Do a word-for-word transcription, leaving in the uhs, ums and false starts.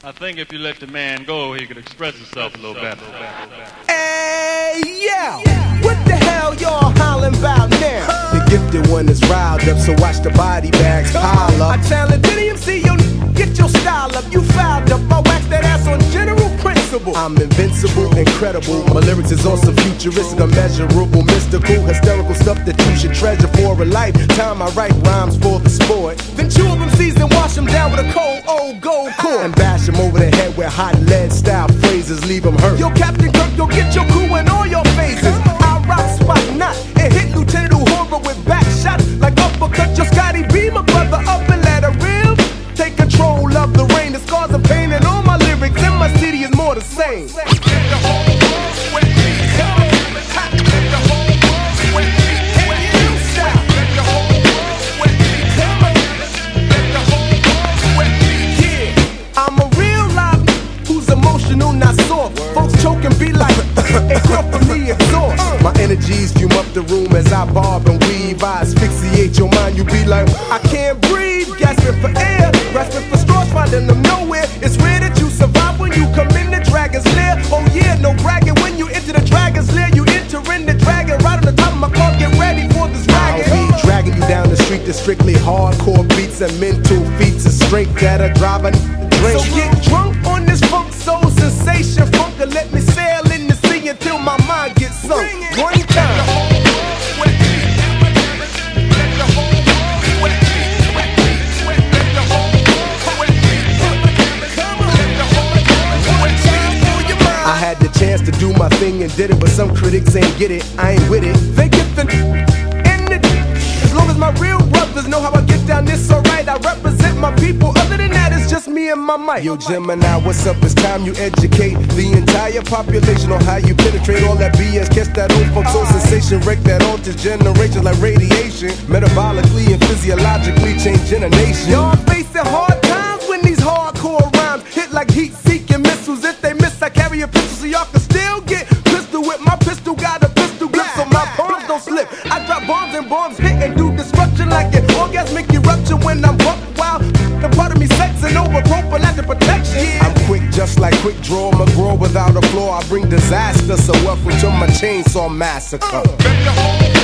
I think if you let the man go, he could express himself a little better. Hey, yeah. What the hell y'all hollering about now? The gifted one is riled up, so watch the body bags pile up. I challenge any M C, yo, get your style up. You fouled up, I wax that ass on general principle. I'm invincible, incredible. My lyrics is on some futuristic, immeasurable, mystical, hysterical stuff that you should treasure for a lifetime. I write rhymes for the sport, then chew up M Cs and wash them down with a cold old gold core and bash them over the head with hot lead style phrases, leave them hurt. Yo, Captain Kirk, yo, get your crew in all your phases. I rock spot not and hit Lieutenant Uhura with back shots like uppercut. Your Scotty B, my brother, up and let her real. Take control of the rain, the scars of pain, and all my lyrics in my city is more the same. I'm a real live who's emotional, not soft. Folks choke and be like, and come for me exhaust. My energies fume up the room as I barb and weave. I asphyxiate your mind, you be like, I can't breathe, gasping for air, grasping for straws, finding them nowhere. It's rare that you survive when you come in the dragon's lair. Oh yeah, no bragging, when you enter the dragon's lair, you enter in the dragon. Right on the top of my car, get ready for this dragon. I'll be dragging you down the street to strictly hardcore beats and mental feats of strength that are driving. So get drunk on this funk soul sensation funk and let me sail in the sea until my mind gets sunk. One time. I had the chance to do my thing and did it, but some critics ain't get it. I ain't with it. They get the in it. As long as my real brothers know how I get down, this alright. I represent my people. Other than that, it's just me and my mic. Yo, Gemini, what's up? It's time you educate the entire population on how you penetrate all that B S. Catch that old folk soul sensation, wreck that alters generations like radiation. Metabolically and physiologically changing a nation. Y'all facing hard times when these hardcore rhymes hit like heat-seeking missiles. If they miss, I carry a pistol so y'all can still get pistol with my pistol. Got a pistol grip so my palms don't slip. I drop bombs and bombs hit and do destruction like an orgasmic eruption when I'm buck wild. The part of me sexing over prophylactic protection. Yeah. I'm quick just like quick draw McGraw without a flaw. I bring disaster, so welcome to my chainsaw massacre. Uh.